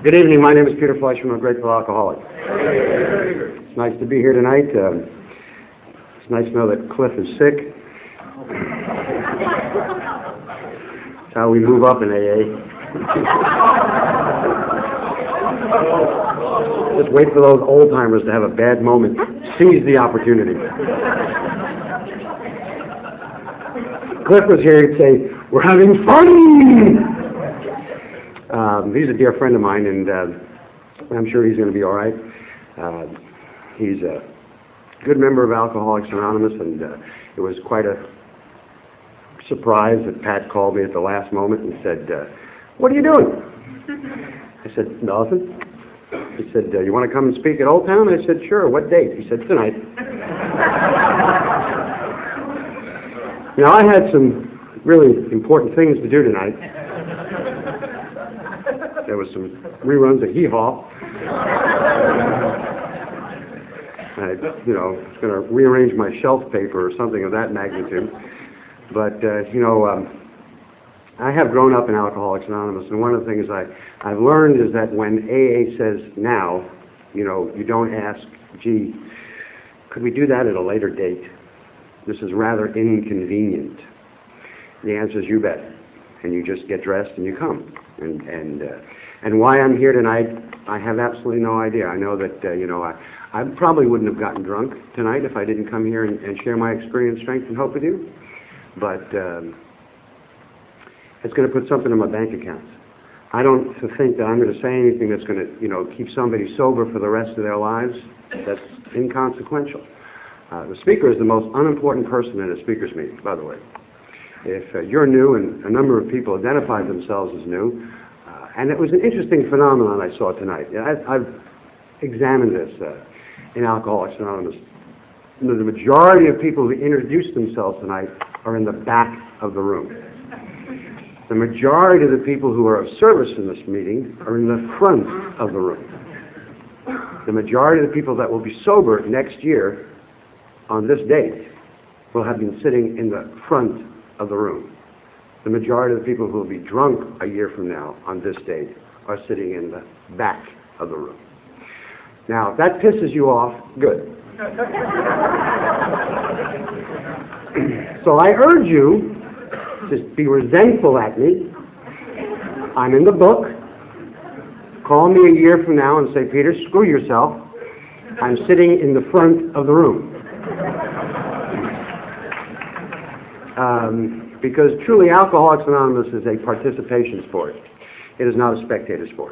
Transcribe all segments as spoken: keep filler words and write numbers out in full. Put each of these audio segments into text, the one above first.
Good evening. My name is Peter Fleischman. I'm a grateful alcoholic. It's nice to be here tonight. Um, it's nice to know that Cliff is sick. That's how we move up in A A. Just wait for those old timers to have a bad moment. Seize the opportunity. Cliff was here to say, "We're having fun." Um, he's a dear friend of mine, and uh, I'm sure he's going to be all right. Uh, he's a good member of Alcoholics Anonymous, and uh, it was quite a surprise that Pat called me at the last moment and said, uh, "What are you doing?" I said, "Nothing." He said, uh, "You want to come and speak at Old Town?" I said, "Sure." "What date?" He said, "Tonight." Now, I had some really important things to do tonight. There was some reruns of Hee Haw. I, you know, was going to rearrange my shelf paper or something of that magnitude. But, uh, you know, um, I have grown up in Alcoholics Anonymous, and one of the things I, I've learned is that when A A says now, you know, you don't ask, "Gee, could we do that at a later date? This is rather inconvenient." The answer is, "You bet." And you just get dressed and you come. And and uh, and why I'm here tonight, I have absolutely no idea. I know that uh, you know I, I probably wouldn't have gotten drunk tonight if I didn't come here and, and share my experience, strength, and hope with you. But um, it's going to put something in my bank account. I don't think that I'm going to say anything that's going to you know keep somebody sober for the rest of their lives. That's inconsequential. Uh, the speaker is the most unimportant person in a speaker's meeting, by the way. If uh, you're new, and a number of people identified themselves as new, uh, and it was an interesting phenomenon I saw tonight. I've, I've examined this uh, in Alcoholics Anonymous. The majority of people who introduced themselves tonight are in the back of the room. The majority of the people who are of service in this meeting are in the front of the room. The majority of the people that will be sober next year on this date will have been sitting in the front of the room. The majority of the people who will be drunk a year from now on this date are sitting in the back of the room. Now, if that pisses you off, good. So I urge you to be resentful at me. I'm in the book. Call me a year from now and say, "Peter, screw yourself. I'm sitting in the front of the room." Um, because truly Alcoholics Anonymous is a participation sport. It is not a spectator sport.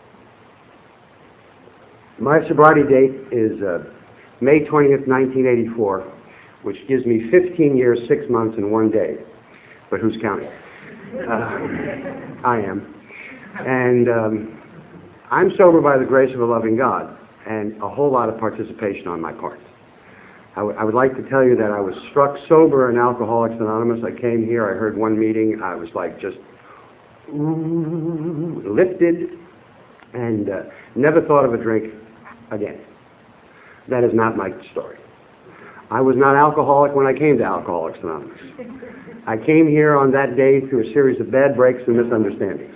My sobriety date is uh, May twentieth, nineteen eighty-four, which gives me fifteen years, six months, and one day. But who's counting? Uh, I am. And um, I'm sober by the grace of a loving God, and a whole lot of participation on my part. I, w- I would like to tell you that I was struck sober in Alcoholics Anonymous. I came here, I heard one meeting, I was like just lifted, and uh, never thought of a drink again. That is not my story. I was not alcoholic when I came to Alcoholics Anonymous. I came here on that day through a series of bad breaks and misunderstandings.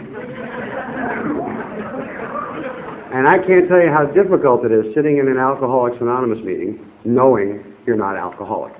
And I can't tell you how difficult it is sitting in an Alcoholics Anonymous meeting knowing you're not alcoholic.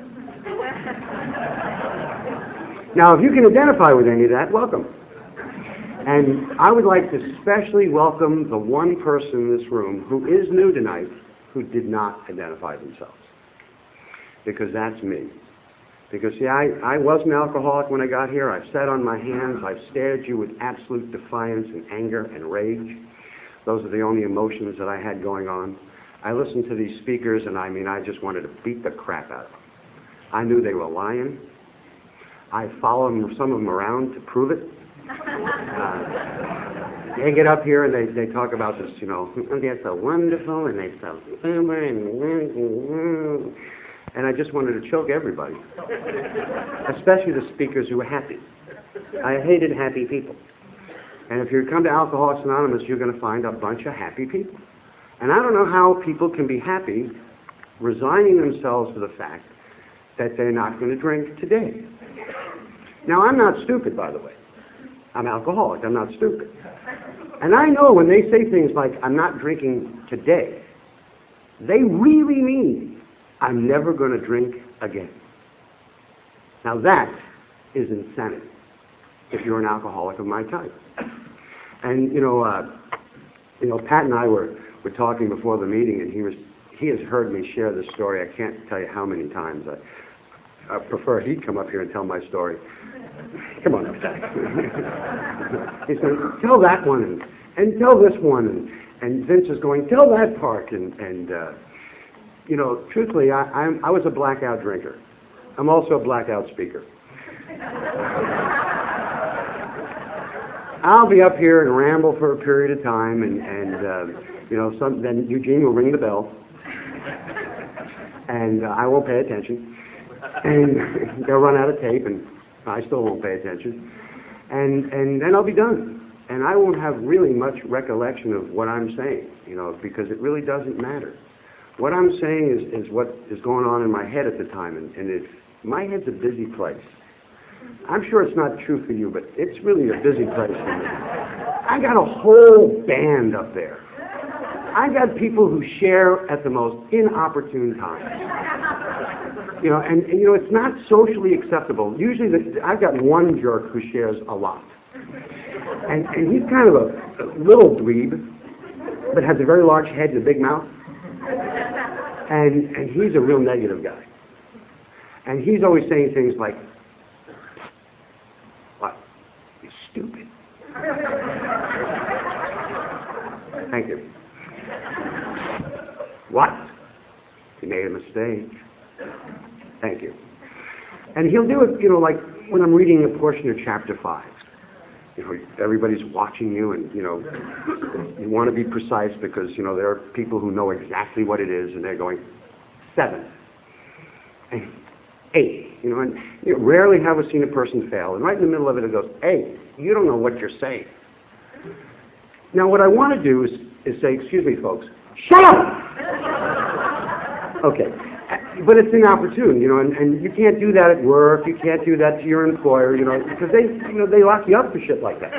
Now, if you can identify with any of that, welcome. And I would like to especially welcome the one person in this room who is new tonight who did not identify themselves. Because that's me. Because, see, I, I was an alcoholic when I got here. I've sat on my hands. I've stared at you with absolute defiance and anger and rage. Those are the only emotions that I had going on. I listened to these speakers, and I mean, I just wanted to beat the crap out of them. I knew they were lying. I followed some of them around to prove it. Uh, they get up here and they, they talk about this, you know, they're so wonderful, and they're so sober, and and I just wanted to choke everybody, especially the speakers who were happy. I hated happy people. And if you come to Alcoholics Anonymous, you're going to find a bunch of happy people. And I don't know how people can be happy resigning themselves to the fact that they're not going to drink today. Now, I'm not stupid, by the way. I'm alcoholic. I'm not stupid. And I know when they say things like, I'm not drinking today, they really mean, I'm never going to drink again. Now that is insanity if you're an alcoholic of my type. And, you know, uh, you know, Pat and I were, were talking before the meeting, and he was he has heard me share this story. I can't tell you how many times. I, I prefer he'd come up here and tell my story. Come on up, Jack. He said, tell that one, and, and tell this one, and, and Vince is going, tell that part, and, and uh, you know, truthfully, I, I'm, I was a blackout drinker. I'm also a blackout speaker. I'll be up here and ramble for a period of time, and, and uh, you know, some, then Eugene will ring the bell, and uh, I won't pay attention, and they'll run out of tape, and I still won't pay attention, and and then I'll be done, and I won't have really much recollection of what I'm saying, you know, because it really doesn't matter. What I'm saying is, is what is going on in my head at the time, and, and it's, my head's a busy place. I'm sure it's not true for you, but it's really a busy place for me. I got a whole band up there. I got people who share at the most inopportune times. You know, and, and you know, it's not socially acceptable. Usually, the, I've got one jerk who shares a lot. And, and he's kind of a, a little dweeb, but has a very large head and a big mouth. And, and he's a real negative guy. And he's always saying things like, what? You're stupid. Thank you. What? You made a mistake. Thank you. And he'll do it, you know, like when I'm reading a portion of chapter five. You know, everybody's watching you, and, you know, you want to be precise because, you know, there are people who know exactly what it is, and they're going, seven, eight, you know, and you know, rarely have I seen a person fail. And right in the middle of it, it goes, hey, you don't know what you're saying. Now, what I want to do is, is say, excuse me, folks, shut up! Okay. But it's inopportune, you know, and, and you can't do that at work. You can't do that to your employer, you know, because they, you know, they lock you up for shit like that.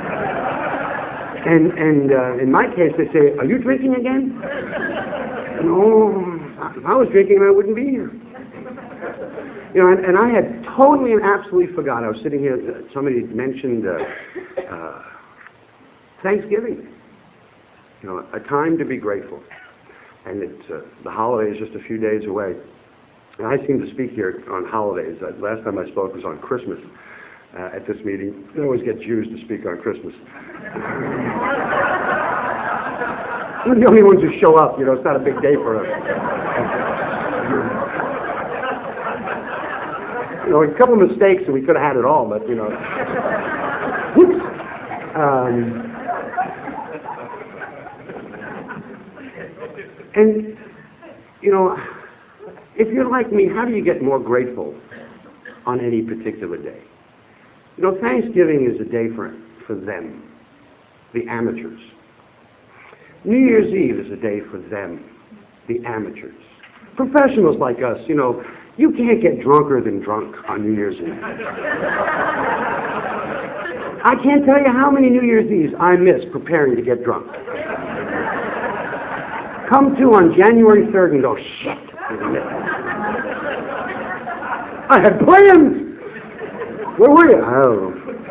And and uh, in my case, they say, "Are you drinking again?" No, if I was drinking, I wouldn't be here. You know, and, and I had totally and absolutely forgot. I was sitting here. Somebody had mentioned uh, uh, Thanksgiving. You know, a time to be grateful. And it's, uh, the holiday is just a few days away. And I seem to speak here on holidays. Uh, last time I spoke was on Christmas uh, at this meeting. We always get Jews to speak on Christmas. We're the only ones who show up. You know, it's not a big day for us. You know, a couple of mistakes and we could have had it all, but, you know. Whoops. Um, And, you know, if you're like me, how do you get more grateful on any particular day? You know, Thanksgiving is a day for, for them, the amateurs. New Year's Eve is a day for them, the amateurs. Professionals like us, you know, you can't get drunker than drunk on New Year's Eve. I can't tell you how many New Year's Eves I miss preparing to get drunk. Come to on January third and go, shit. I had plans. Where were you? I don't know.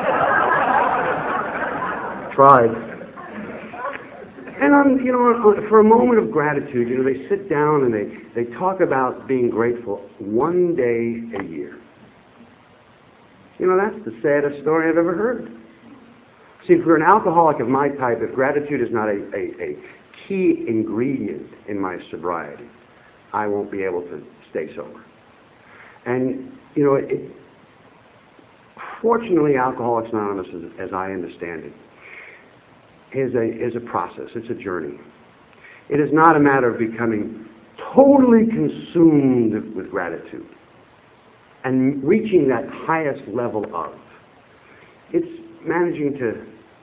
Tried. And on, you know, for a moment of gratitude, you know, they sit down and they, they talk about being grateful one day a year. You know, that's the saddest story I've ever heard. See, for an alcoholic of my type, if gratitude is not a, a, a key ingredient in my sobriety, I won't be able to stay sober. And, you know, it, fortunately, Alcoholics Anonymous, as, as I understand it, is a, is a process. It's a journey. It is not a matter of becoming totally consumed with gratitude and reaching that highest level of. It's managing to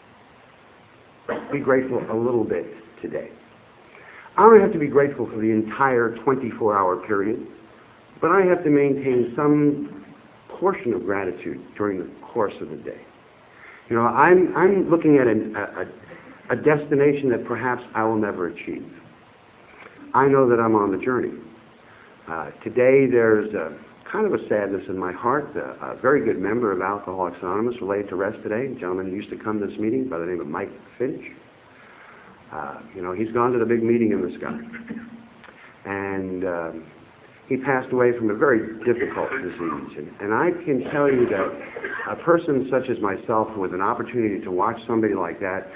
be grateful a little bit today. I don't have to be grateful for the entire twenty-four hour period, but I have to maintain some portion of gratitude during the course of the day. You know, I'm, I'm looking at an, a, a destination that perhaps I will never achieve. I know that I'm on the journey. Uh, today there's a, kind of a sadness in my heart. A, a very good member of Alcoholics Anonymous was laid to rest today. A gentleman who used to come to this meeting by the name of Mike Finch. Uh, you know, he's gone to the big meeting in the sky. And uh, he passed away from a very difficult disease. And, and I can tell you that a person such as myself with an opportunity to watch somebody like that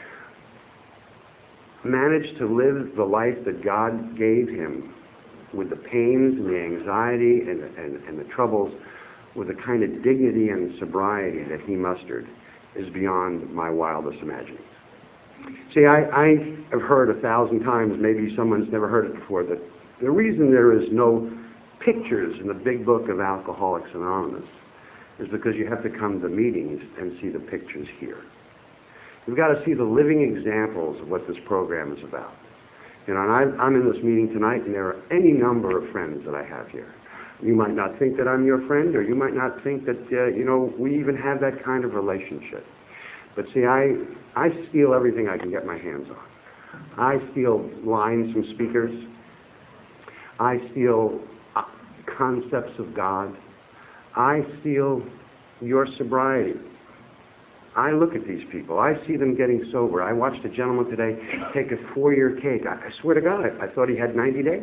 manage to live the life that God gave him with the pains and the anxiety and, and, and the troubles with the kind of dignity and sobriety that he mustered is beyond my wildest imaginings. See, I, I have heard a thousand times, maybe someone's never heard it before, that the reason there is no pictures in the big book of Alcoholics Anonymous is because you have to come to meetings and see the pictures here. You've got to see the living examples of what this program is about. You know, and I, I'm in this meeting tonight, and there are any number of friends that I have here. You might not think that I'm your friend, or you might not think that, uh, you know, we even have that kind of relationship. But see, I, I steal everything I can get my hands on. I steal lines from speakers. I steal uh, concepts of God. I steal your sobriety. I look at these people. I see them getting sober. I watched a gentleman today take a four-year cake. I, I swear to God, I, I thought he had ninety days.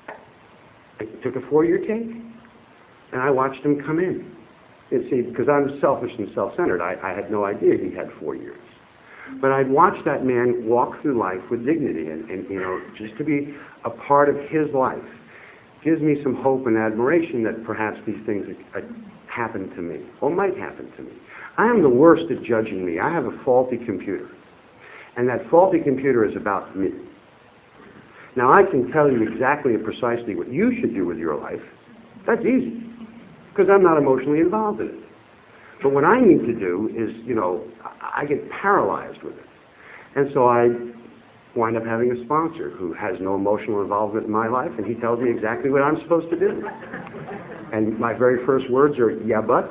He took a four-year cake, and I watched him come in. You see, because I'm selfish and self-centered, I, I had no idea he had four years. But I'd watch that man walk through life with dignity, and, and you know, just to be a part of his life gives me some hope and admiration that perhaps these things uh, happen to me, or might happen to me. I am the worst at judging me. I have a faulty computer. And that faulty computer is about me. Now, I can tell you exactly and precisely what you should do with your life. That's easy, because I'm not emotionally involved in it. But what I need to do is, you know, I get paralyzed with it. And so I wind up having a sponsor who has no emotional involvement in my life, and he tells me exactly what I'm supposed to do. And my very first words are, yeah, but.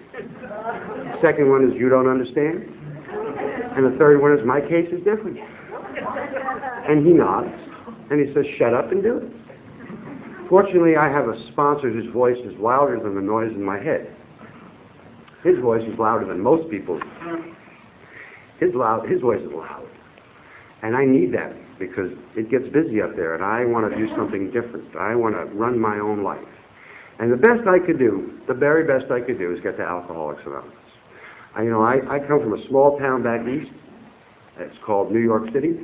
Second one is, you don't understand. And the third one is, my case is different. And he nods, and he says, shut up and do it. Fortunately, I have a sponsor whose voice is louder than the noise in my head. His voice is louder than most people's. His, loud, his voice is loud. And I need that because it gets busy up there, and I want to do something different. I want to run my own life. And the best I could do, the very best I could do, is get to Alcoholics Anonymous. I, you know, I, I come from a small town back east. It's called New York City.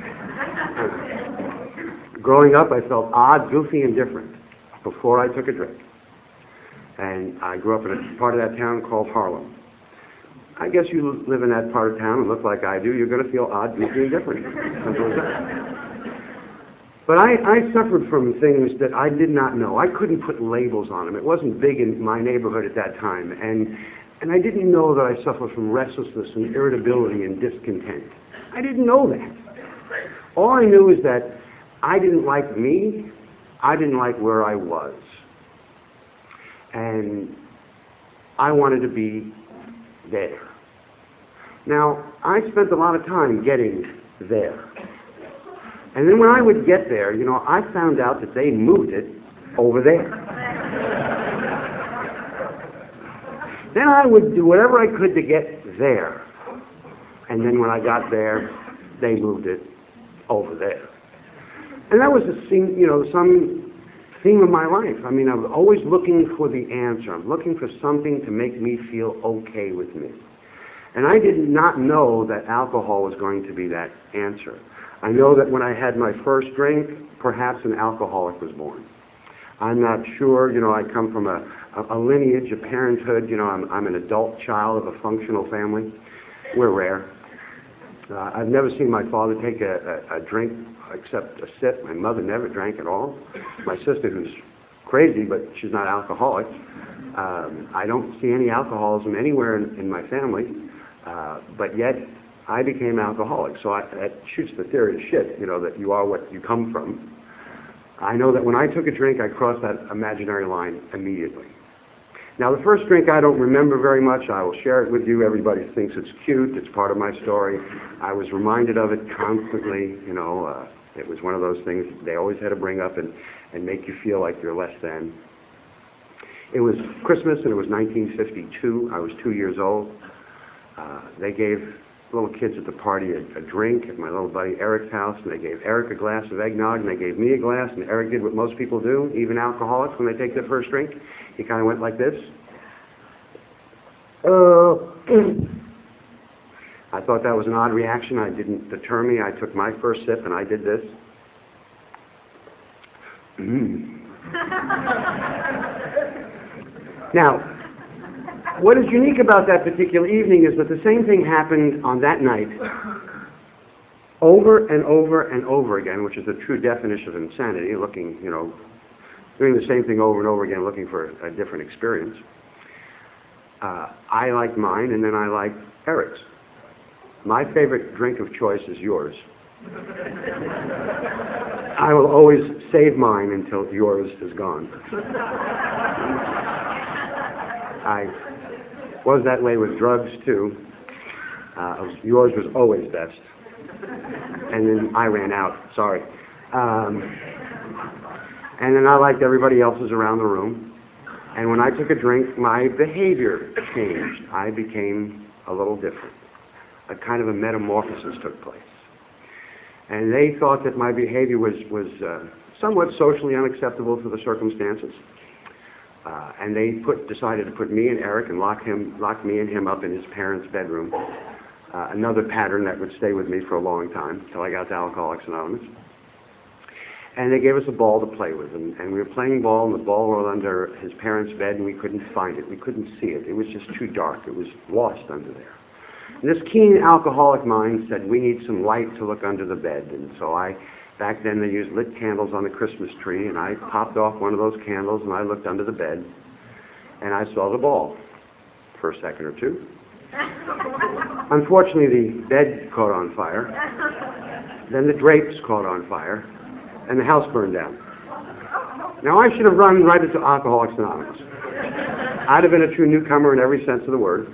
Growing up, I felt odd, goofy, and different before I took a drink. And I grew up in a part of that town called Harlem. I guess you live in that part of town and look like I do, you're going to feel odd, goofy, and different. Simple as that. But I, I suffered from things that I did not know. I couldn't put labels on them. It wasn't big in my neighborhood at that time. And, and I didn't know that I suffered from restlessness and irritability and discontent. I didn't know that. All I knew is that I didn't like me. I didn't like where I was. And I wanted to be there. Now, I spent a lot of time getting there. And then when I would get there, you know, I found out that they moved it over there. Then I would do whatever I could to get there. And then when I got there, they moved it over there. And that was a theme, you know, some theme of my life. I mean, I'm always looking for the answer. I'm looking for something to make me feel okay with me. And I did not know that alcohol was going to be that answer. I know that when I had my first drink, perhaps an alcoholic was born. I'm not sure, you know, I come from a, a, a lineage, a parenthood, you know, I'm, I'm an adult child of a functional family. We're rare. Uh, I've never seen my father take a, a, a drink except a sip. My mother never drank at all. My sister, who's crazy, but she's not alcoholic. Um, I don't see any alcoholism anywhere in, in my family, uh, but yet I became alcoholic. So I, that shoots the theory to shit, you know, that you are what you come from. I know that when I took a drink, I crossed that imaginary line immediately. Now, the first drink I don't remember very much. I will share it with you. Everybody thinks it's cute. It's part of my story. I was reminded of it constantly. You know, uh, it was one of those things they always had to bring up and, and make you feel like you're less than. It was Christmas, and it was nineteen fifty-two. I was two years old. Uh, they gave little kids at the party a, a drink at my little buddy Eric's house, and they gave Eric a glass of eggnog, and they gave me a glass, and Eric did what most people do, even alcoholics, when they take their first drink. He kind of went like this. Uh, I thought that was an odd reaction. It didn't deter me. I took my first sip, and I did this. Mm. Now, what is unique about that particular evening is that the same thing happened on that night over and over and over again, which is the true definition of insanity, looking, you know, doing the same thing over and over again, looking for a different experience. Uh, I liked mine, and then I liked Eric's. My favorite drink of choice is yours. I will always save mine until yours is gone. I was that way with drugs, too. Uh, yours was always best. And then I ran out. Sorry. Um, and then I liked everybody else's around the room. And when I took a drink, my behavior changed. I became a little different. A kind of a metamorphosis took place. And they thought that my behavior was, was uh, somewhat socially unacceptable for the circumstances. Uh, and they put, decided to put me and Eric and lock him, lock me and him up in his parents' bedroom. Uh, another pattern that would stay with me for a long time until I got to Alcoholics Anonymous. And they gave us a ball to play with, and, and we were playing ball, and the ball was under his parents' bed, and we couldn't find it. We couldn't see it. It was just too dark. It was lost under there. And this keen alcoholic mind said, we need some light to look under the bed. And so I, back then they used lit candles on the Christmas tree, and I popped off one of those candles, and I looked under the bed, and I saw the ball for a second or two. Unfortunately, the bed caught on fire. Then the drapes caught on fire, and the house burned down. Now, I should have run right into Alcoholics Anonymous. I'd have been a true newcomer in every sense of the word.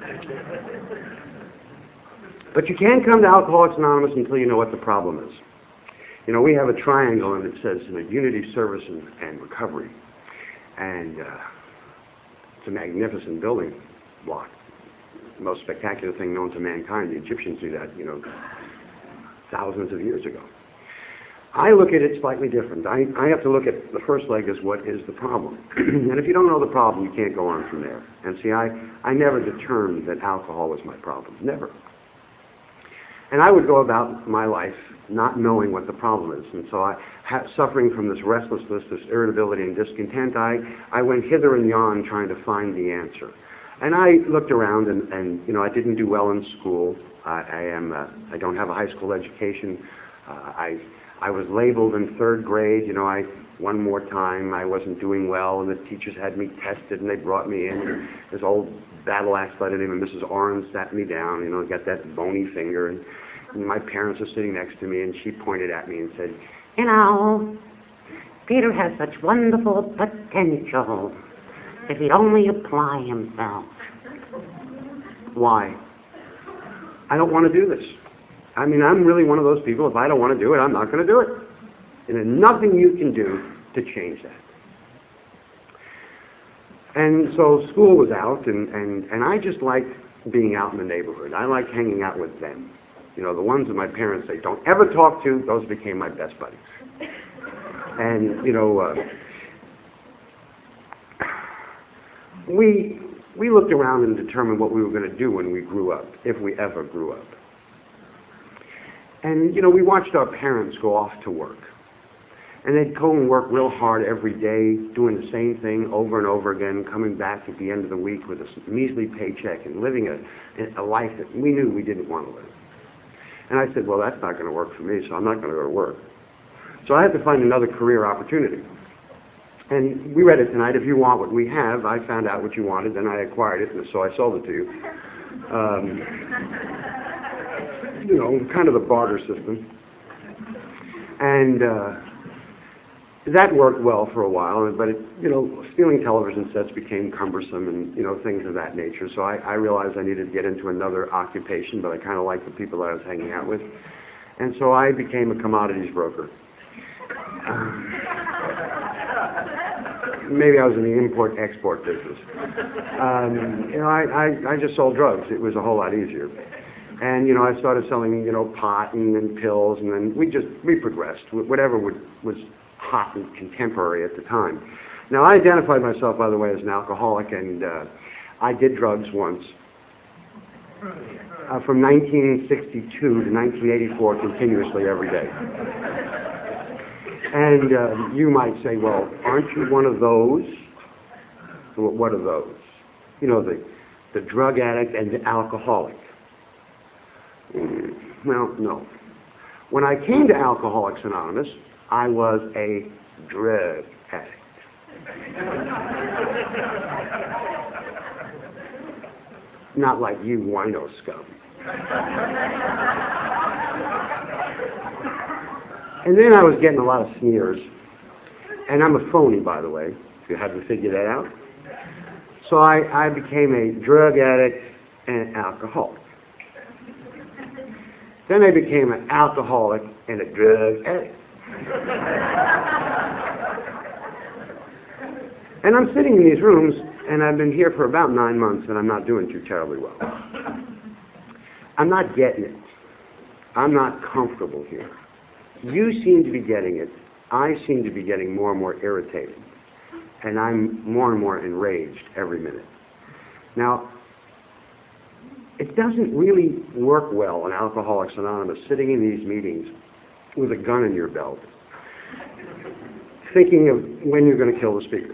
But you can't come to Alcoholics Anonymous until you know what the problem is. You know, we have a triangle, and it says you know, unity, service, and, and recovery. And uh, it's a magnificent building block. The most spectacular thing known to mankind. The Egyptians do that, you know, thousands of years ago. I look at it slightly different. I, I have to look at the first leg as what is the problem. And if you don't know the problem, you can't go on from there. And see, I, I never determined that alcohol was my problem. Never. And I would go about my life not knowing what the problem is. And so I, ha- suffering from this restlessness, this irritability and discontent, I, I went hither and yon trying to find the answer. And I looked around, and, and you know, I didn't do well in school. I, I am, uh, I don't have a high school education. Uh, I, I was labeled in third grade. You know, I one more time I wasn't doing well, and the teachers had me tested, and they brought me in. And this old battle axe by the name of Missus Oren sat me down. You know, got that bony finger, and, and my parents were sitting next to me, and she pointed at me and said, "You know, Peter has such wonderful potential. If he'd only apply himself." Why? I don't want to do this. I mean, I'm really one of those people, if I don't want to do it, I'm not going to do it. And there's nothing you can do to change that. And so school was out, and, and, and I just liked being out in the neighborhood. I liked hanging out with them. You know, the ones that my parents say, don't ever talk to, those became my best buddies. And, you know, uh, we... We looked around and determined what we were going to do when we grew up, if we ever grew up. And, you know, we watched our parents go off to work. And they'd go and work real hard every day, doing the same thing over and over again, coming back at the end of the week with a measly paycheck and living a, a life that we knew we didn't want to live. And I said, well, that's not going to work for me, so I'm not going to go to work. So I had to find another career opportunity. And we read it tonight. If you want what we have, I found out what you wanted, then I acquired it, and so I sold it to you. Um, you know, kind of the barter system. And uh, that worked well for a while, but it, you know, stealing television sets became cumbersome and, you know, things of that nature. So I, I realized I needed to get into another occupation, but I kind of liked the people that I was hanging out with. And so I became a commodities broker. Um, maybe I was in the import-export business. Um, you know, I, I, I just sold drugs. It was a whole lot easier. And, you know, I started selling, you know, pot and, and pills, and then we just, we progressed. Whatever would, was hot and contemporary at the time. Now, I identified myself, by the way, as an alcoholic, and uh, I did drugs once. Uh, from nineteen sixty-two to nineteen eighty-four, continuously every day. And uh, you might say, well, aren't you one of those? What are those? You know, the, the drug addict and the alcoholic. Mm, well, no. When I came to Alcoholics Anonymous, I was a drug addict. Not like you wino scum. And then I was getting a lot of sneers. And I'm a phony, by the way, if you haven't figured that out. So I, I became a drug addict and an alcoholic. Then I became an alcoholic and a drug addict. And I'm sitting in these rooms, and I've been here for about nine months, and I'm not doing too terribly well. I'm not getting it. I'm not comfortable here. You seem to be getting it. I seem to be getting more and more irritated. And I'm more and more enraged every minute. Now, it doesn't really work well in Alcoholics Anonymous, sitting in these meetings with a gun in your belt, thinking of when you're going to kill the speaker.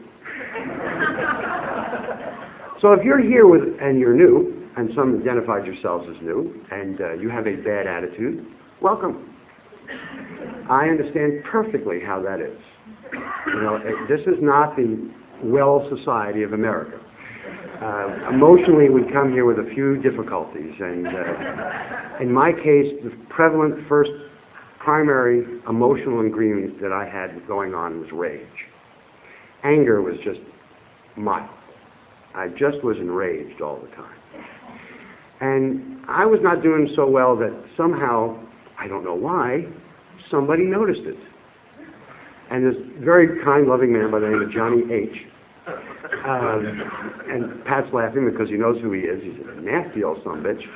So if you're here with, and you're new, and some identified yourselves as new, and uh, you have a bad attitude, welcome. I understand perfectly how that is. You know, it, this is not the well society of America. Uh, emotionally, we come here with a few difficulties, and uh, in my case, the prevalent first primary emotional ingredient that I had going on was rage. Anger was just mild. I just was enraged all the time. And I was not doing so well that somehow, I don't know why, somebody noticed it. And this very kind, loving man by the name of Johnny H., um, and Pat's laughing because he knows who he is. He's a nasty old son of a bitch,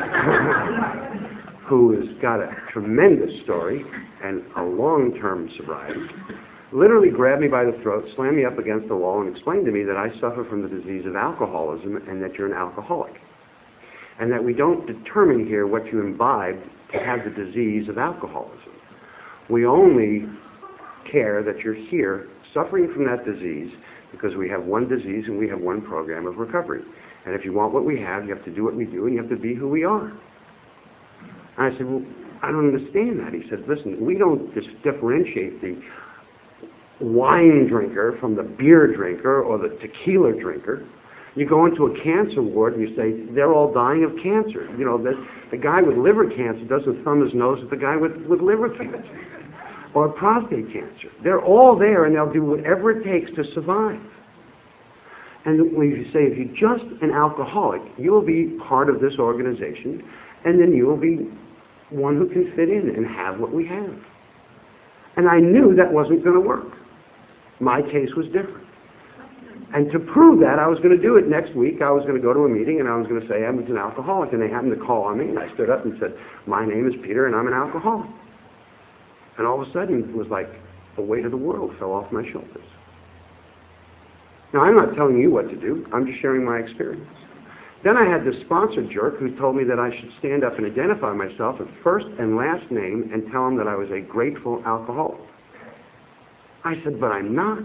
who has got a tremendous story and a long-term sobriety, literally grabbed me by the throat, slammed me up against the wall, and explained to me that I suffer from the disease of alcoholism and that you're an alcoholic. And that we don't determine here what you imbibe to have the disease of alcoholism. We only care that you're here suffering from that disease because we have one disease and we have one program of recovery. And if you want what we have, you have to do what we do and you have to be who we are. And I said, well, I don't understand that. He said, listen, we don't just differentiate the wine drinker from the beer drinker or the tequila drinker. You go into a cancer ward and you say, they're all dying of cancer. You know, the, the guy with liver cancer doesn't thumb his nose at the guy with, with liver cancer or prostate cancer. They're all there and they'll do whatever it takes to survive. And when you say, if you're just an alcoholic, you will be part of this organization and then you will be one who can fit in and have what we have. And I knew that wasn't going to work. My case was different. And to prove that, I was going to do it next week. I was going to go to a meeting and I was going to say I was an alcoholic. And they happened to call on me and I stood up and said, my name is Peter and I'm an alcoholic. And all of a sudden it was like the weight of the world fell off my shoulders. Now I'm not telling you what to do. I'm just sharing my experience. Then I had this sponsor jerk who told me that I should stand up and identify myself with first and last name and tell him that I was a grateful alcoholic. I said, but I'm not.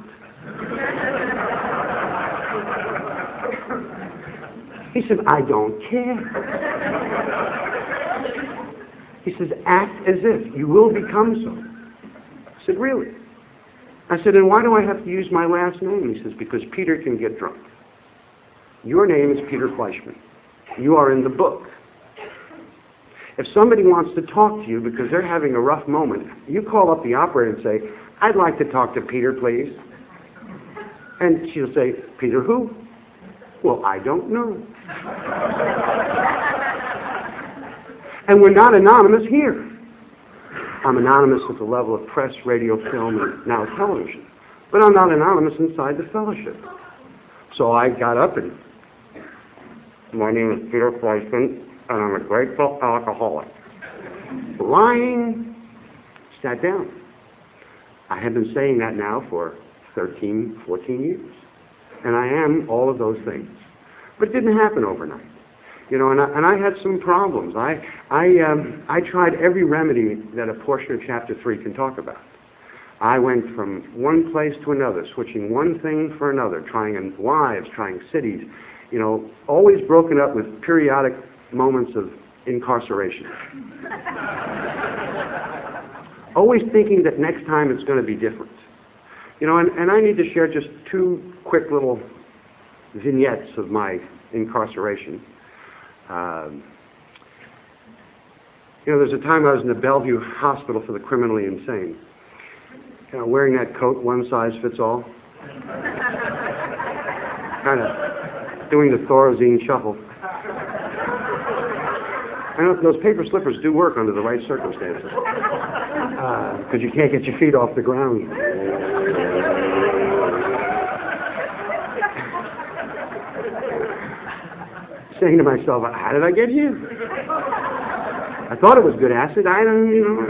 He said, I don't care. He says, act as if. You will become so. I said, really? I said, and why do I have to use my last name? He says, because Peter can get drunk. Your name is Peter Fleischman. You are in the book. If somebody wants to talk to you because they're having a rough moment, you call up the operator and say, I'd like to talk to Peter, please. And she'll say, Peter who? Well, I don't know. And we're not anonymous here. I'm anonymous at the level of press, radio, film, and now television. But I'm not anonymous inside the fellowship. So I got up and, my name is Peter Fleischman, and I'm a grateful alcoholic. Lying, sat down. I have been saying that now for thirteen, fourteen years. And I am all of those things. But it didn't happen overnight. You know, and I, and I had some problems. I, I, um, I tried every remedy that a portion of chapter three can talk about. I went from one place to another, switching one thing for another, trying wives, trying cities, you know, always broken up with periodic moments of incarceration. Always thinking that next time it's going to be different. You know, and, and I need to share just two quick little vignettes of my incarceration. Um, you know, there's a time I was in the Bellevue Hospital for the Criminally Insane. You know, wearing that coat, one size fits all. Kind of doing the Thorazine shuffle. I know those paper slippers do work under the right circumstances. Because uh, you can't get your feet off the ground. Saying to myself, how did I get here? I thought it was good acid. I don't, you know.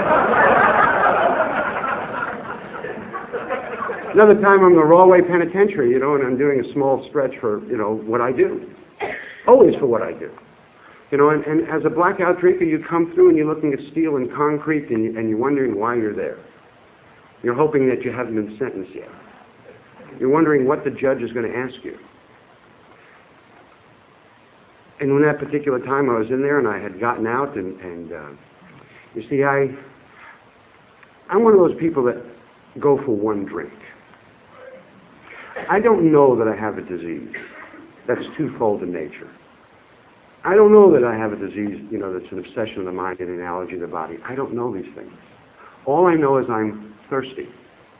Another time I'm in the Rawway Penitentiary, you know, and I'm doing a small stretch for, you know, what I do. Always for what I do. You know, and, and as a blackout drinker, you come through and you're looking at steel and concrete and, you, and you're wondering why you're there. You're hoping that you haven't been sentenced yet. You're wondering what the judge is going to ask you. And when that particular time I was in there and I had gotten out and, and uh, you see, I, I'm one of those people that go for one drink. I don't know that I have a disease that's twofold in nature. I don't know that I have a disease, you know, that's an obsession of the mind and an allergy of the body. I don't know these things. All I know is I'm thirsty.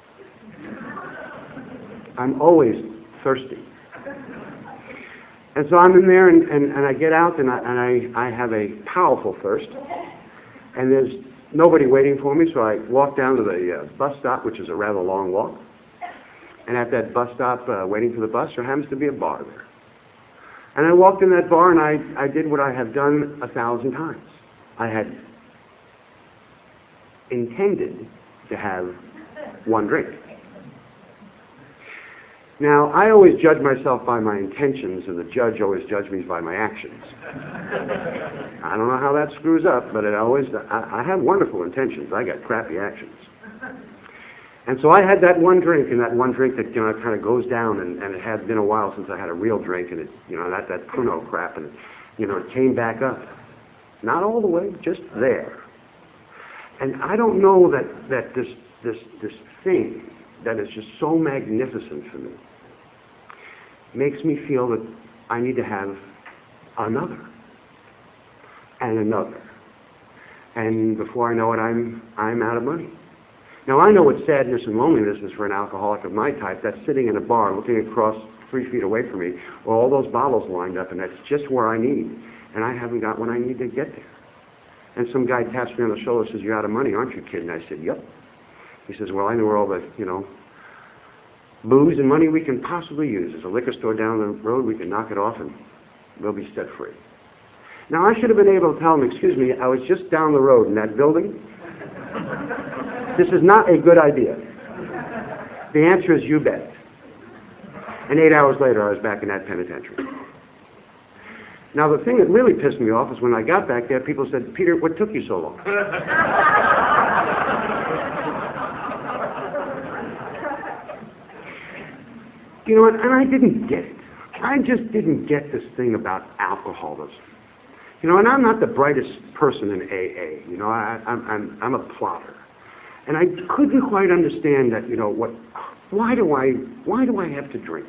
I'm always thirsty. And so I'm in there and, and, and I get out and, I, and I, I have a powerful thirst. And there's nobody waiting for me, so I walk down to the uh, bus stop, which is a rather long walk. And at that bus stop, uh, waiting for the bus, there happens to be a bar there. And I walked in that bar and I, I did what I have done a thousand times. I had intended to have one drink. Now, I always judge myself by my intentions, and the judge always judges me by my actions. I don't know how that screws up, but it always, I, I have wonderful intentions. I got crappy actions. And so I had that one drink, and that one drink that, you know, kind of goes down, and, and it had been a while since I had a real drink, and it, you know, that, that Pruno crap, and, it, you know, it came back up. Not all the way, just there. And I don't know that, that this, this, this thing that is just so magnificent for me makes me feel that I need to have another and another. And before I know it, I'm, I'm out of money. Now, I know what sadness and loneliness is for an alcoholic of my type. That's sitting in a bar looking across three feet away from me, where all those bottles lined up, and that's just where I need. And I haven't got what I need to get there. And some guy taps me on the shoulder and says, "You're out of money, aren't you, kid?" And I said, "Yep." He says, "Well, I know where all the, you know, booze and money we can possibly use. There's a liquor store down the road. We can knock it off and we'll be set free." Now, I should have been able to tell him, "Excuse me, I was just down the road in that building. This is not a good idea." The answer is, you bet. And eight hours later, I was back in that penitentiary. Now, the thing that really pissed me off is when I got back there, people said, "Peter, what took you so long?" You know what? And I didn't get it. I just didn't get this thing about alcoholism. You know, and I'm not the brightest person in A A. You know, I, I'm, I'm, I'm a plotter. And I couldn't quite understand that, you know, what, why do I, why do I have to drink?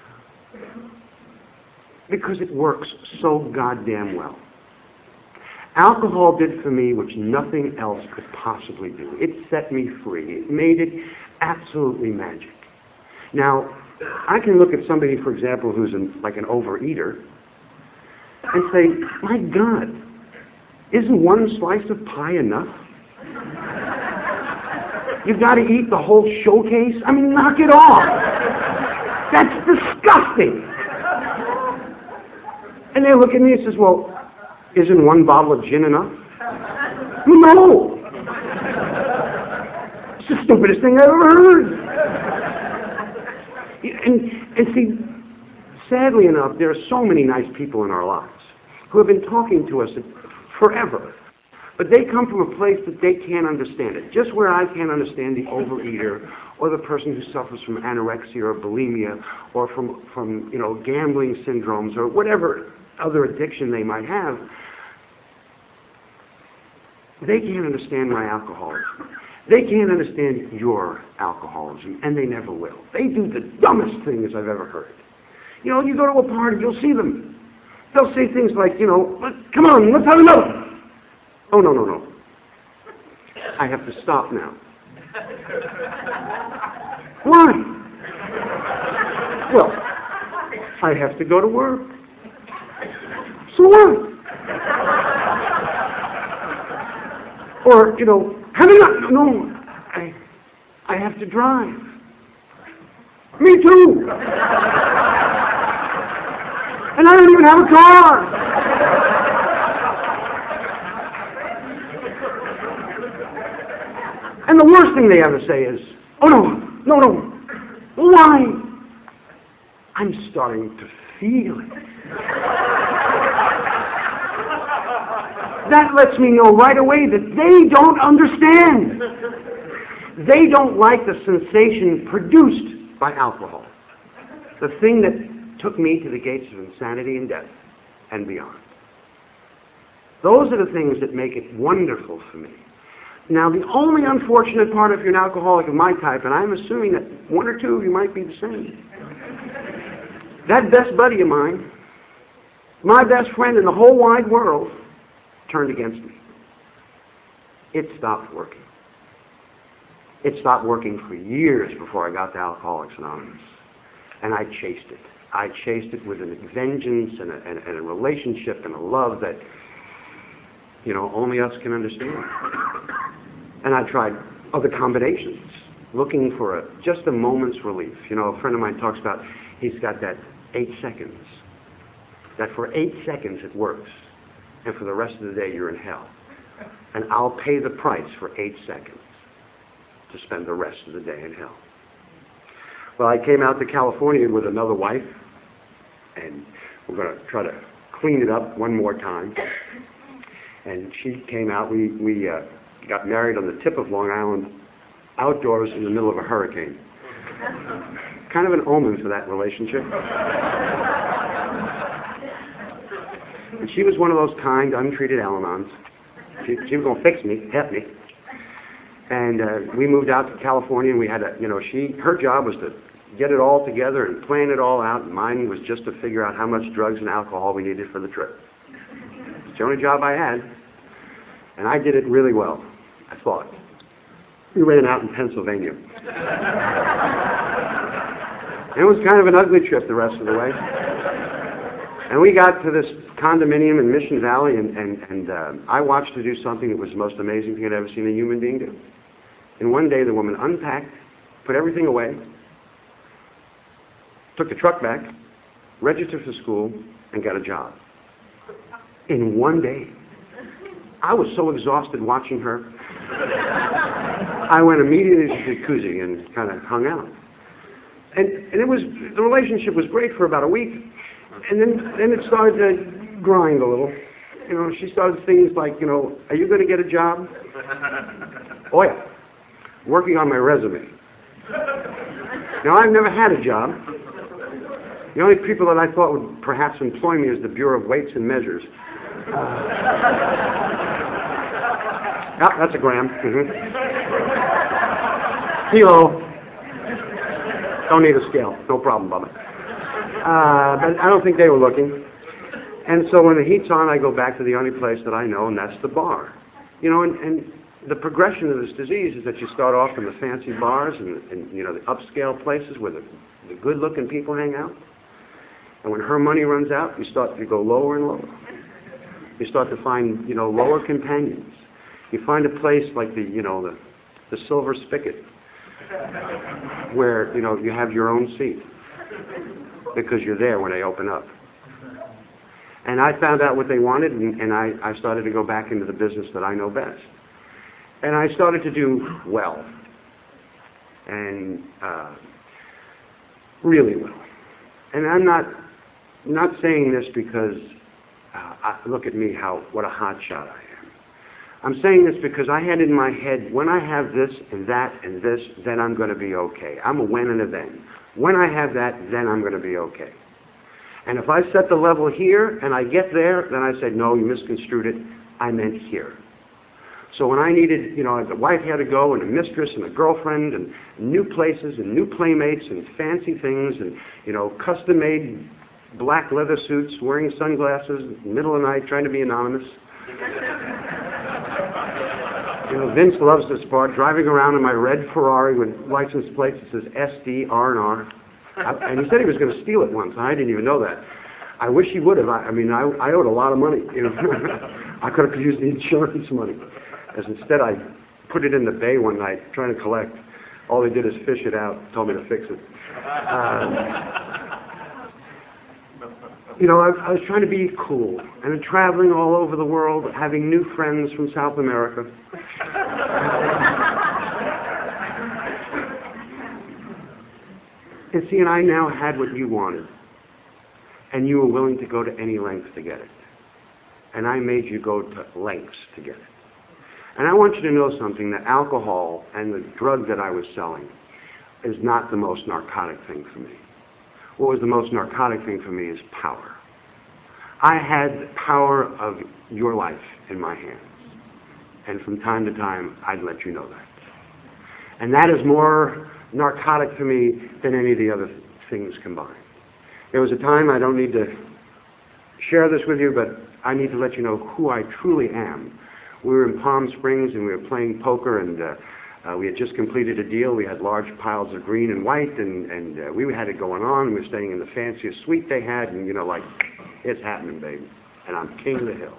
Because it works so goddamn well. Alcohol did for me which nothing else could possibly do. It set me free. It made it absolutely magic. Now, I can look at somebody, for example, who's an, like an overeater, and say, my God, isn't one slice of pie enough? You've got to eat the whole showcase? I mean, knock it off. That's disgusting. And they look at me and says, well, isn't one bottle of gin enough? No. It's the stupidest thing I've ever heard. And, and see, sadly enough, there are so many nice people in our lives who have been talking to us forever. But they come from a place that they can't understand it. Just where I can't understand the overeater or the person who suffers from anorexia or bulimia or from, from you know, gambling syndromes or whatever other addiction they might have, they can't understand my alcoholism. They can't understand your alcoholism, and they never will. They do the dumbest things I've ever heard. You know, you go to a party, you'll see them. They'll say things like, you know, come on, let's have another one. Oh, no, no, no. I have to stop now. Why? Well, I have to go to work. So what? Or, you know, have you not? No, I, I have to drive. Me too. And I don't even have a car. And the worst thing they ever say is, oh no, no, no. Why? I'm starting to feel it. That lets me know right away that they don't understand. They don't like the sensation produced by alcohol. The thing that took me to the gates of insanity and death and beyond. Those are the things that make it wonderful for me. Now, the only unfortunate part if you're an alcoholic of my type, and I'm assuming that one or two of you might be the same, that best buddy of mine, my best friend in the whole wide world, turned against me. It stopped working. It stopped working for years before I got to Alcoholics Anonymous. And I chased it. I chased it with a vengeance and a, and, and a relationship and a love that, you know, only us can understand. And I tried other combinations, looking for a, just a moment's relief. You know, a friend of mine talks about, he's got that eight seconds. That for eight seconds it works. And for the rest of the day you're in hell. And I'll pay the price for eight seconds to spend the rest of the day in hell. Well, I came out to California with another wife, and we're going to try to clean it up one more time. And she came out. We, we uh, got married on the tip of Long Island, outdoors in the middle of a hurricane. Kind of an omen for that relationship. And she was one of those kind, untreated Al-Anons. She, she was going to fix me, help me. And uh, we moved out to California, and we had a, you know, she, her job was to get it all together and plan it all out, and mine was just to figure out how much drugs and alcohol we needed for the trip. It's the only job I had, and I did it really well, I thought. We ran out in Pennsylvania. It was kind of an ugly trip the rest of the way. And we got to this condominium in Mission Valley, and, and, and uh, I watched her do something that was the most amazing thing I'd ever seen a human being do. And one day the woman unpacked, put everything away, took the truck back, registered for school, and got a job. In one day. I was so exhausted watching her. I went immediately to the jacuzzi and kind of hung out. And, and it was, the relationship was great for about a week. And then, then it started to grind a little. You know, she started things like, you know, are you going to get a job? Oh, yeah. Working on my resume. Now, I've never had a job. The only people that I thought would perhaps employ me is the Bureau of Weights and Measures. Uh, yeah, that's a gram. Mm-hmm. Kilo. Don't need a scale. No problem, Bubba. Uh, but I don't think they were looking. And And so when the heat's on, I go back to the only place that I know, and that's the bar. You know, and, and the progression of this disease is that you start off in the fancy bars and, and you know, the upscale places where the, the good-looking people hang out. And when her money runs out, you start to go lower and lower. You start to find, you know, lower companions. You find a place like the, you know, the, the Silver Spigot, where, you know, you have your own seat because you're there when they open up. And I found out what they wanted, and, and I, I started to go back into the business that I know best. And I started to do well, and uh, really well. And I'm not not saying this because, uh, I, look at me, how what a hot shot I am. I'm saying this because I had in my head, when I have this and that and this, then I'm going to be okay. I'm a when and a then. When I have that, then I'm going to be okay. And if I set the level here and I get there, then I said, no, you misconstrued it. I meant here. So when I needed, you know, the wife had to go, and a mistress and a girlfriend and new places and new playmates and fancy things and, you know, custom-made black leather suits, wearing sunglasses, middle of the night, trying to be anonymous. You know, Vince loves this part, driving around in my red Ferrari with license plates that says S D R and R. I, and he said he was going to steal it once. I didn't even know that. I wish he would have. I, I mean, I, I owed a lot of money. You know, I could have used the insurance money. As instead, I put it in the bay one night trying to collect. All they did is fish it out. Told me to fix it. Uh, you know, I, I was trying to be cool and traveling all over the world, having new friends from South America. And see, and I now had what you wanted, and you were willing to go to any length to get it. And I made you go to lengths to get it. And I want you to know something, that alcohol and the drug that I was selling is not the most narcotic thing for me. What was the most narcotic thing for me is power. I had the power of your life in my hands. And from time to time, I'd let you know that. And that is more narcotic for me than any of the other things combined. There was a time, I don't need to share this with you, but I need to let you know who I truly am. We were in Palm Springs, and we were playing poker, and uh, uh, we had just completed a deal. We had large piles of green and white, and, and uh, we had it going on. We were staying in the fanciest suite they had, and, you know, like, it's happening, baby. And I'm king of the hill.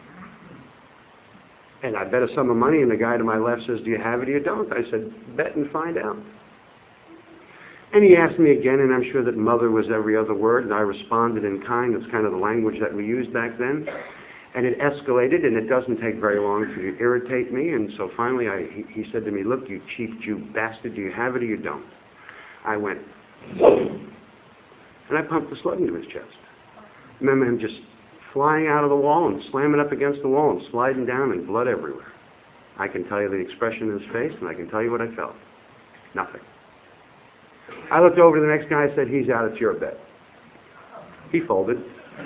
And I bet a sum of money, and the guy to my left says, do you have it or you don't? I said, bet and find out. And he asked me again, and I'm sure that mother was every other word, and I responded in kind. That's kind of the language that we used back then. And it escalated, and it doesn't take very long to irritate me. And so finally I, he, he said to me, look, you cheap Jew bastard, do you have it or you don't? I went, and I pumped the slug into his chest. Remember him just flying out of the wall and slamming up against the wall and sliding down and blood everywhere. I can tell you the expression in his face, and I can tell you what I felt. Nothing. I looked over to the next guy and said, he's out, it's your bet. He folded.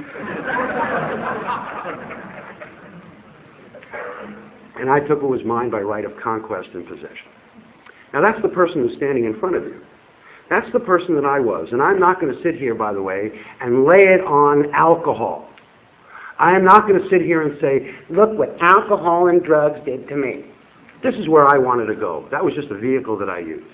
And I took what was mine by right of conquest and possession. Now that's the person who's standing in front of you. That's the person that I was. And I'm not going to sit here, by the way, and lay it on alcohol. I am not going to sit here and say, look what alcohol and drugs did to me. This is where I wanted to go. That was just a vehicle that I used.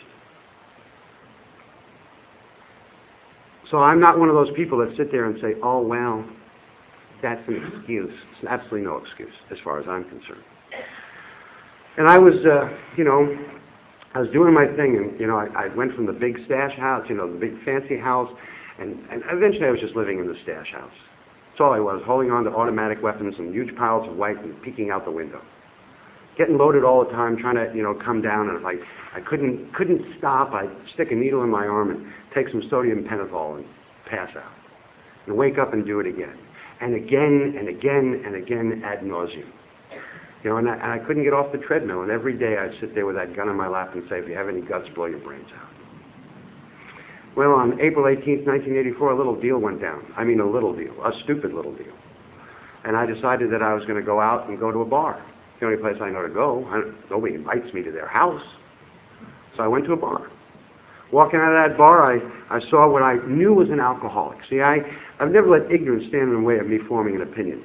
So I'm not one of those people that sit there and say, oh, well, that's an excuse. It's absolutely no excuse as far as I'm concerned. And I was, uh, you know, I was doing my thing, and, you know, I, I went from the big stash house, you know, the big fancy house, and, and eventually I was just living in the stash house. That's all I was, holding on to automatic weapons and huge piles of white and peeking out the window. Getting loaded all the time, trying to, you know, come down, and if I, I couldn't, couldn't stop, I'd stick a needle in my arm and take some sodium pentothal and pass out. And wake up and do it again. And again and again and again ad nauseum. You know, and I, and I couldn't get off the treadmill, and every day I'd sit there with that gun in my lap and say, if you have any guts, blow your brains out. Well, on April eighteenth, nineteen eighty-four, a little deal went down. I mean a little deal, a stupid little deal. And I decided that I was going to go out and go to a bar. It's the only place I know to go. I, nobody invites me to their house. So I went to a bar. Walking out of that bar, I, I saw what I knew was an alcoholic. See, I, I've never let ignorance stand in the way of me forming an opinion.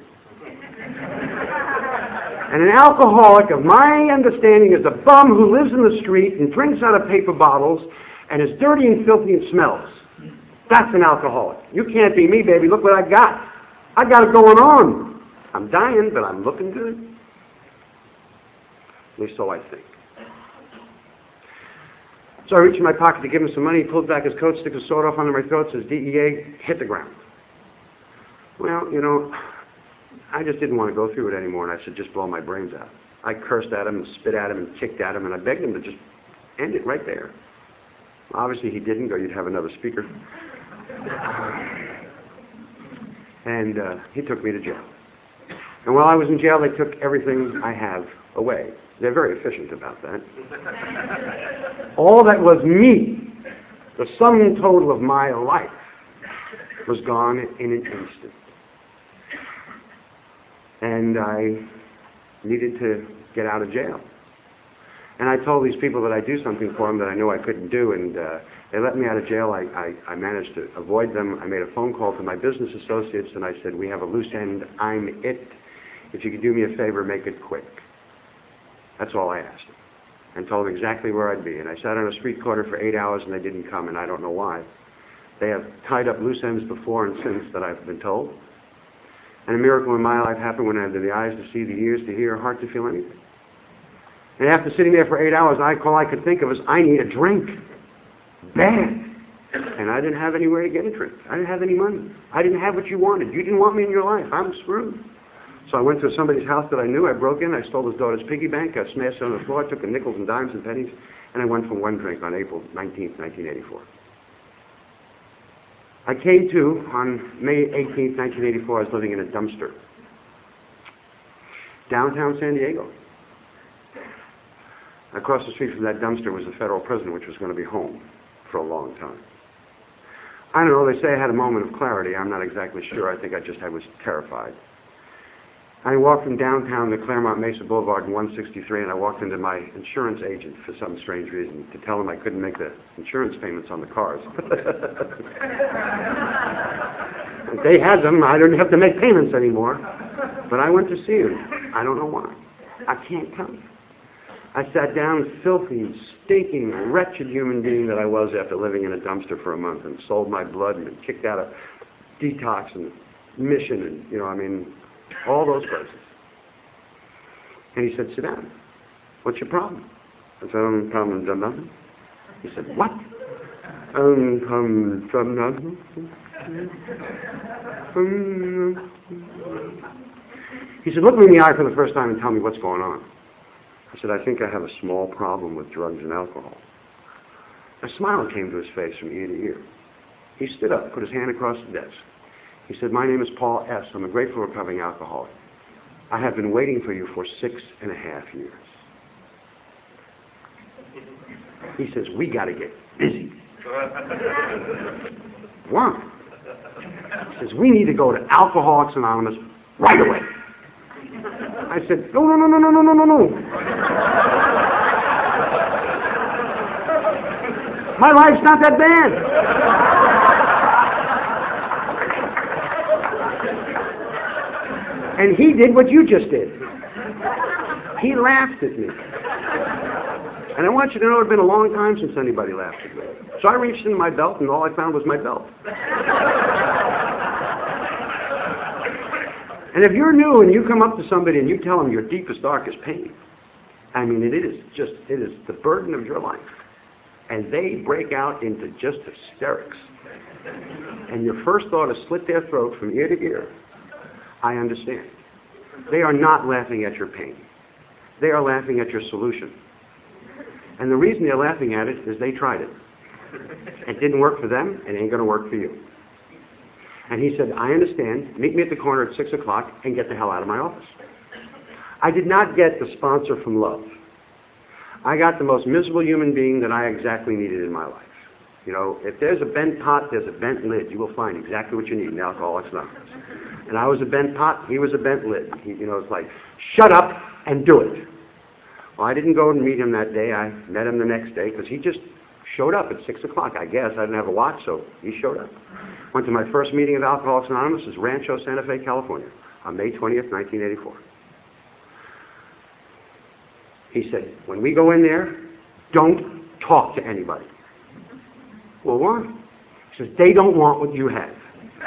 And an alcoholic, of my understanding, is a bum who lives in the street and drinks out of paper bottles and is dirty and filthy and smells. That's an alcoholic. You can't be me, baby. Look what I got. I got it going on. I'm dying, but I'm looking good. At least so I think. So I reached in my pocket to give him some money. He pulls back his coat, sticks a sword off under my throat, says, D E A, hit the ground. Well, you know, I just didn't want to go through it anymore, and I said, just blow my brains out. I cursed at him and spit at him and kicked at him, and I begged him to just end it right there. Obviously, he didn't, or you'd have another speaker. And uh, he took me to jail. And while I was in jail, they took everything I have away. They're very efficient about that. All that was me, the sum total of my life, was gone in an instant. And I needed to get out of jail. And I told these people that I'd do something for them that I knew I couldn't do, and uh, they let me out of jail. I, I, I managed to avoid them. I made a phone call to my business associates, and I said, we have a loose end. I'm it. If you could do me a favor, make it quick. That's all I asked them, and told them exactly where I'd be. And I sat on a street corner for eight hours, and they didn't come, and I don't know why. They have tied up loose ends before and since that I've been told. And a miracle in my life happened when I had the eyes to see, the ears to hear, a heart to feel anything. And after sitting there for eight hours, I, all I could think of was, I need a drink. Bad. And I didn't have anywhere to get a drink. I didn't have any money. I didn't have what you wanted. You didn't want me in your life. I'm screwed. So I went to somebody's house that I knew. I broke in. I stole his daughter's piggy bank. I smashed it on the floor. Took the nickels and dimes and pennies. And I went for one drink on April nineteenth, nineteen eighty-four. I came to, on May eighteenth, nineteen eighty-four, I was living in a dumpster. Downtown San Diego. Across the street from that dumpster was a federal prison, which was going to be home for a long time. I don't know, they say I had a moment of clarity. I'm not exactly sure. I think I just I was terrified. I walked from downtown to Claremont Mesa Boulevard in one sixty-three, and I walked into my insurance agent for some strange reason to tell him I couldn't make the insurance payments on the cars. They had them. I didn't have to make payments anymore. But I went to see him. I don't know why. I can't tell you. I sat down, filthy, stinking, wretched human being that I was after living in a dumpster for a month, and sold my blood and been kicked out of detox and mission and, you know, I mean, all those places. And he said, sit down. What's your problem? I said, I'm coming from nothing. He said, what? I'm coming from nothing. He said, look me in the eye for the first time and tell me what's going on. I said, I think I have a small problem with drugs and alcohol. A smile came to his face from ear to ear. He stood up, put his hand across the desk. He said, my name is Paul S. I'm a grateful recovering alcoholic. I have been waiting for you for six and a half years. He says, we got to get busy. Why? He says, we need to go to Alcoholics Anonymous right away. I said, no, no, no, no, no, no, no, no. My life's not that bad. And he did what you just did. He laughed at me. And I want you to know it had been a long time since anybody laughed at me. So I reached into my belt, and all I found was my belt. And if you're new and you come up to somebody and you tell them your deepest, darkest pain, I mean, it is just, it is the burden of your life. And they break out into just hysterics. And your first thought is slit their throat from ear to ear. I understand. They are not laughing at your pain. They are laughing at your solution. And the reason they're laughing at it is they tried it. It didn't work for them, and it ain't going to work for you. And he said, I understand. Meet me at the corner at six o'clock and get the hell out of my office. I did not get the sponsor from love. I got the most miserable human being that I exactly needed in my life. You know, if there's a bent pot, there's a bent lid. You will find exactly what you need in Alcoholics Anonymous. And I was a bent pot, he was a bent lid. He, you know, it's like, shut up and do it. Well, I didn't go and meet him that day. I met him the next day because he just Showed up at six o'clock, I guess. I didn't have a watch, so he showed up. Went to my first meeting of Alcoholics Anonymous in Rancho Santa Fe, California, on May twentieth, nineteen eighty-four. He said, when we go in there, don't talk to anybody. Well, why? He says, they don't want what you have.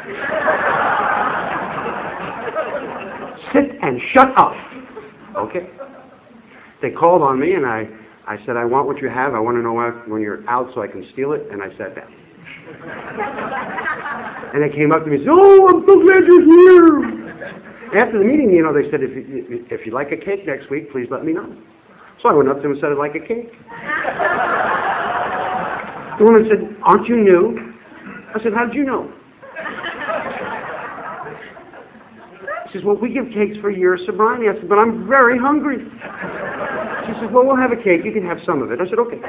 Sit and shut up. Okay. They called on me, and I, I said, I want what you have. I want to know when you're out so I can steal it. And I sat down. And they came up to me and said, oh, I'm so glad you're here. After the meeting, you know, they said, if you, if you'd like a cake next week, please let me know. So I went up to them and said, I'd like a cake. The woman said, aren't you new? I said, how did you know? She says, well, we give cakes for a year of sobriety. I said, but I'm very hungry. She says, well, we'll have a cake. You can have some of it. I said, okay.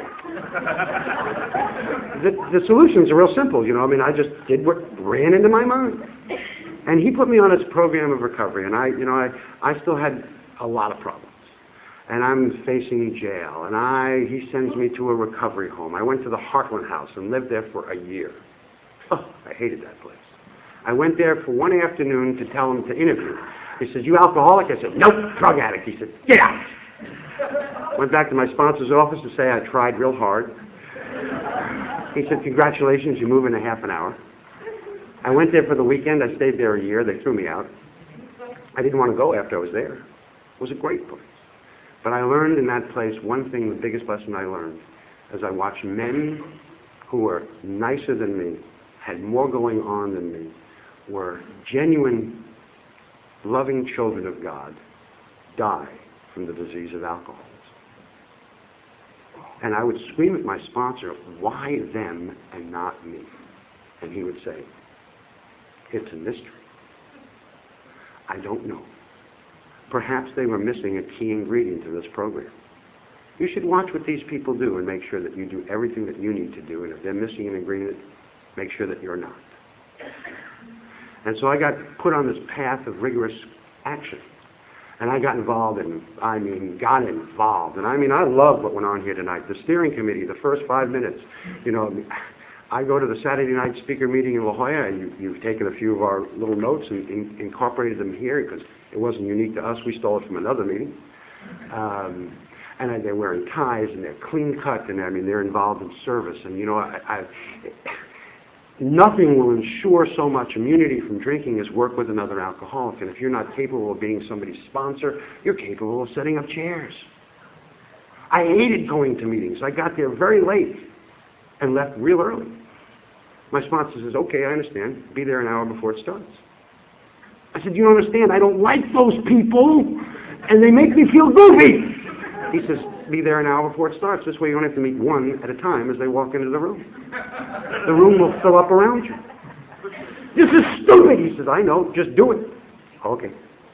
The, the solutions are real simple, you know. I mean, I just did what ran into my mind. And he put me on his program of recovery. And I, you know, I, I still had a lot of problems. And I'm facing jail. And I, he sends me to a recovery home. I went to the Heartland House and lived there for a year. Oh, I hated that place. I went there for one afternoon to tell him to interview. He said, you alcoholic? I said, nope, drug addict. He said, get out. Went back to my sponsor's office to say I tried real hard. He said, congratulations, you move in a half an hour. I went there for the weekend. I stayed there a year. They threw me out. I didn't want to go after I was there. It was a great place. But I learned in that place one thing, the biggest lesson I learned, as I watched men who were nicer than me, had more going on than me, were genuine, loving children of God, die from the disease of alcoholism. And I would scream at my sponsor, why them and not me? And he would say, it's a mystery. I don't know. Perhaps they were missing a key ingredient to this program. You should watch what these people do and make sure that you do everything that you need to do. And if they're missing an ingredient, make sure that you're not. And so I got put on this path of rigorous action. And I got involved in, I mean, got involved. And I mean, I love what went on here tonight. The steering committee, the first five minutes, you know, I go to the Saturday night speaker meeting in La Jolla, and you, you've taken a few of our little notes and in, incorporated them here because it wasn't unique to us. We stole it from another meeting. Um, and I, they're wearing ties, and they're clean cut, and I mean, they're involved in service. And, you know, I, I, nothing will ensure so much immunity from drinking as work with another alcoholic. And if you're not capable of being somebody's sponsor, you're capable of setting up chairs. I hated going to meetings. I got there very late and left real early. My sponsor says, okay, I understand. Be there an hour before it starts. I said, you don't understand. I don't like those people, and they make me feel goofy. He says, be there an hour before it starts. This way you don't have to meet one at a time as they walk into the room. The room will fill up around you. This is stupid. He says, I know. Just do it. Okay.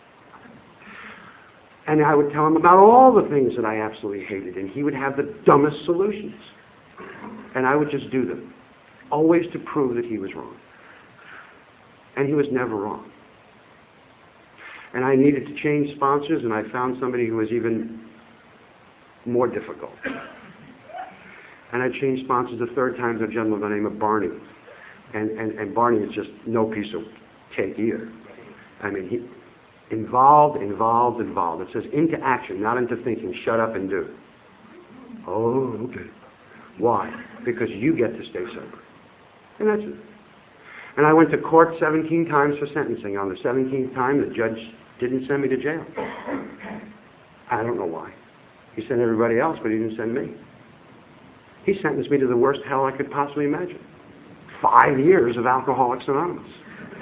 And I would tell him about all the things that I absolutely hated, and he would have the dumbest solutions. And I would just do them, always to prove that he was wrong. And he was never wrong. And I needed to change sponsors, and I found somebody who was even more difficult. And I changed sponsors the third time to a gentleman by the name of Barney. And, and, and Barney is just no piece of cake either. I mean, he involved, involved, involved. It says into action, not into thinking. Shut up and do. Oh, okay. Why? Because you get to stay sober. And that's it. And I went to court seventeen times for sentencing. On the seventeenth time, the judge didn't send me to jail. I don't know why. He sent everybody else, but he didn't send me. He sentenced me to the worst hell I could possibly imagine. Five years of Alcoholics Anonymous.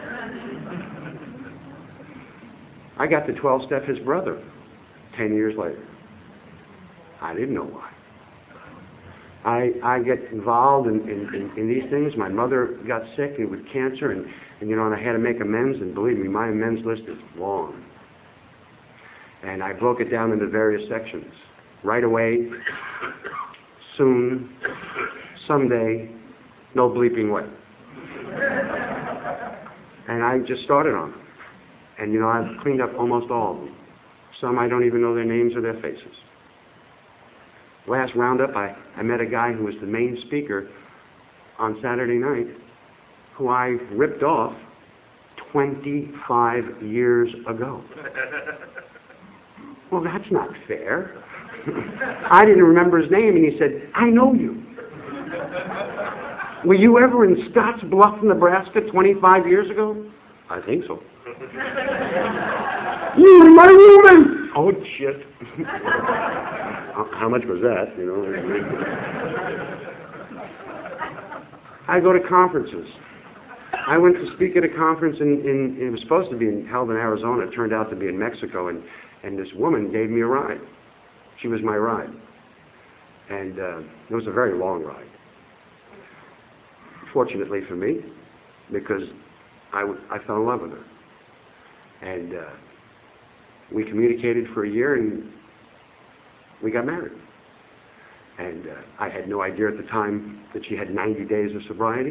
I got the twelve-step his brother ten years later. I didn't know why. I, I get involved in, in, in, in these things. My mother got sick with cancer, and, and you know, and I had to make amends, and believe me, my amends list is long. And I broke it down into various sections. Right away, soon, someday, no bleeping way. And I just started on them. And you know, I've cleaned up almost all of them. Some I don't even know their names or their faces. last roundup, I, I met a guy who was the main speaker on Saturday night, who I ripped off twenty-five years ago. Well, that's not fair. I didn't remember his name, and he said, I know you. Were you ever in Scotts Bluff, Nebraska twenty-five years ago? I think so. You were my woman! Oh, shit. How much was that, you know? I go to conferences. I went to speak at a conference, in, in it was supposed to be in, held in Arizona. It turned out to be in Mexico, and, and this woman gave me a ride. She was my ride. And uh, it was a very long ride. Fortunately for me, because I, w- I fell in love with her. And uh, we communicated for a year, and we got married. And uh, I had no idea at the time that she had ninety days of sobriety.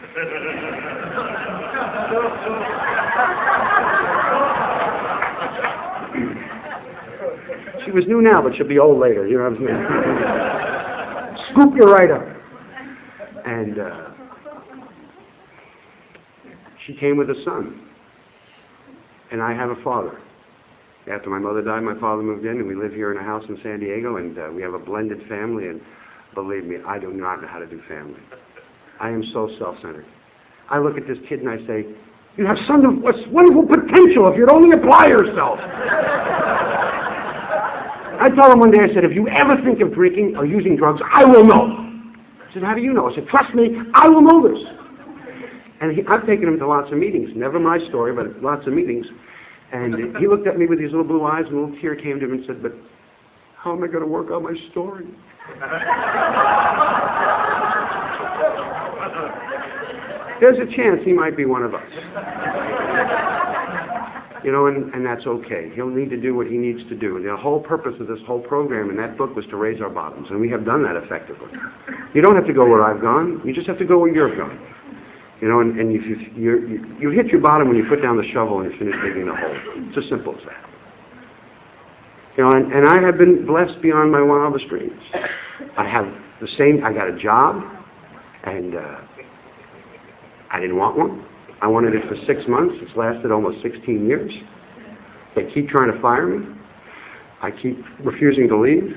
She was new now, but she'll be old later, you know what I'm saying? Scoop you right up. And uh, she came with a son. And I have a father. After my mother died, my father moved in, and we live here in a house in San Diego, and uh, we have a blended family, and believe me, I do not know how to do family. I am so self-centered. I look at this kid and I say, you have such wonderful potential if you'd only apply yourself. I told him one day, I said, if you ever think of drinking or using drugs, I will know. He said, how do you know? I said, trust me, I will know this. And he, I've taken him to lots of meetings, never my story, but lots of meetings. And he looked at me with these little blue eyes, and a little tear came to him and said, but how am I going to work on my story? There's a chance he might be one of us. You know, and, and that's okay. He'll need to do what he needs to do. The whole purpose of this whole program in that book was to raise our bottoms, and we have done that effectively. You don't have to go where I've gone. You just have to go where you've gone. You know, and, and you, you, you, you hit your bottom when you put down the shovel and you finish digging the hole. It's as simple as that. You know, and, and I have been blessed beyond my wildest dreams. I have the same, I got a job, and uh, I didn't want one. I wanted it for six months. It's lasted almost sixteen years. They keep trying to fire me. I keep refusing to leave.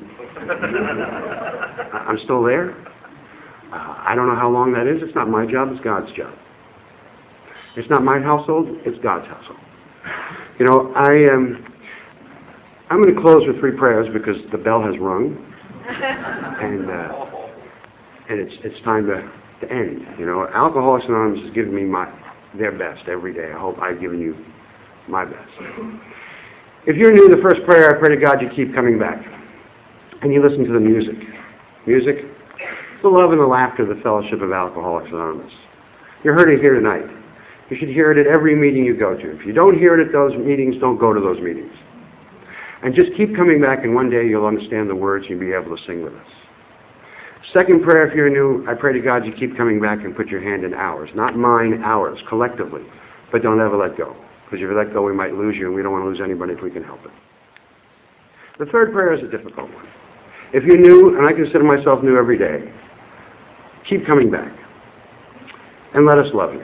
I'm still there. Uh, I don't know how long that is. It's not my job. It's God's job. It's not my household. It's God's household. You know, I um, I'm going to close with three prayers because the bell has rung, and uh, and it's it's time to, to end. You know, Alcoholics Anonymous has given me my their best every day. I hope I've given you my best. If you're new, the first prayer, I pray to God you keep coming back, and you listen to the music. Music. The love and the laughter of the fellowship of Alcoholics Anonymous. You heard it here tonight. You should hear it at every meeting you go to. If you don't hear it at those meetings, don't go to those meetings. And just keep coming back, and one day you'll understand the words and you'll be able to sing with us. Second prayer, if you're new, I pray to God you keep coming back and put your hand in ours. Not mine, ours, collectively. But don't ever let go. Because if you let go, we might lose you, and we don't want to lose anybody if we can help it. The third prayer is a difficult one. If you're new, and I consider myself new every day, keep coming back. And let us love you.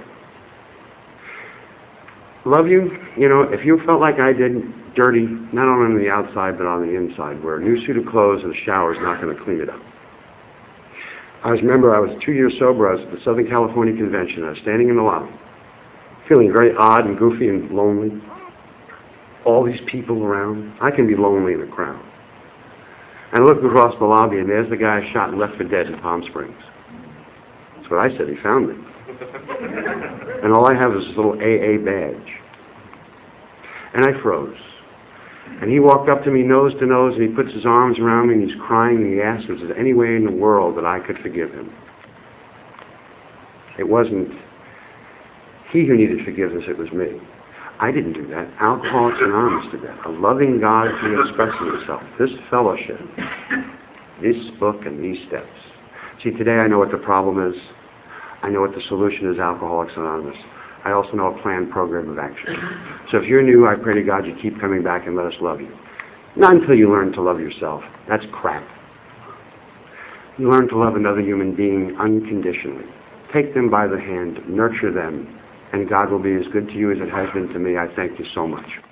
Love you, you know, if you felt like I did, dirty, not only on the outside, but on the inside, where a new suit of clothes and a shower is not going to clean it up. I was, remember, I was two years sober. I was at the Southern California Convention. I was standing in the lobby, feeling very odd and goofy and lonely. All these people around. I can be lonely in a crowd. And I looked across the lobby, and there's the guy shot and left for dead in Palm Springs. That's what I said. He found me. And all I have is this little A A badge. And I froze. And he walked up to me nose to nose, and he puts his arms around me, and he's crying, and he asked if there's any way in the world that I could forgive him. It wasn't he who needed forgiveness, it was me. I didn't do that. Alcoholics Anonymous did that. A loving God who expressing himself. This fellowship, this book, and these steps. See, today I know what the problem is. I know what the solution is, Alcoholics Anonymous. I also know a planned program of action. So if you're new, I pray to God you keep coming back and let us love you. Not until you learn to love yourself. That's crap. learn to love another human being unconditionally. Take them by the hand, nurture them, and God will be as good to you as it has been to me. I thank you so much.